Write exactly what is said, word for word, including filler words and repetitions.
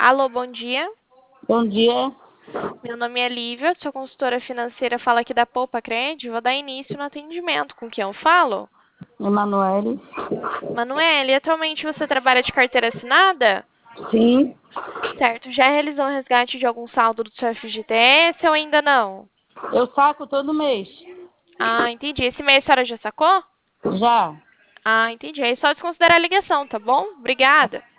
Alô, bom dia. Bom dia, Meu nome é Lívia, sou consultora financeira, fala aqui da Poupa Cred. Vou dar início no atendimento. Com quem eu falo? Emanuele. Manuele, atualmente você trabalha de carteira assinada? Sim, Certo. Já realizou um resgate de algum saldo do seu F G T S ou ainda não? eu saco todo mês. Ah, entendi. Esse mês a senhora já sacou? Já. Ah, entendi. Aí só desconsiderar a ligação, tá bom? Obrigada.